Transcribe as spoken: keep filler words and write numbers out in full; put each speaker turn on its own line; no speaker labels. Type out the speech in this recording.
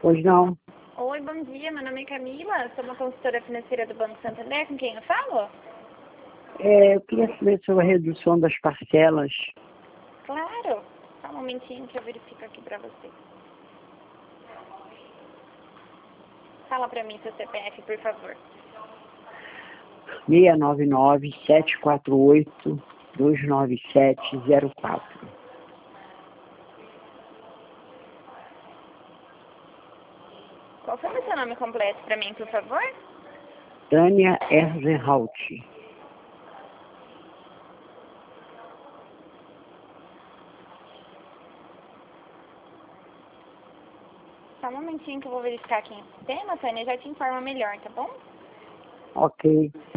Pois não.
Oi, bom dia. Meu nome é Camila. Sou uma consultora financeira do Banco Santander. Com quem eu falo?
É, eu queria saber sobre a redução das parcelas.
Claro. Só um momentinho que eu verifico aqui pra você. Fala pra mim seu C P F, por favor.
seis nove nove, sete quatro oito, dois nove sete zero quatro.
Qual foi o seu nome completo pra mim, por favor?
Tânia Erzenhalt.
Só um momentinho que eu vou verificar aqui no sistema, Tânia. Já te informo melhor, tá bom?
Ok.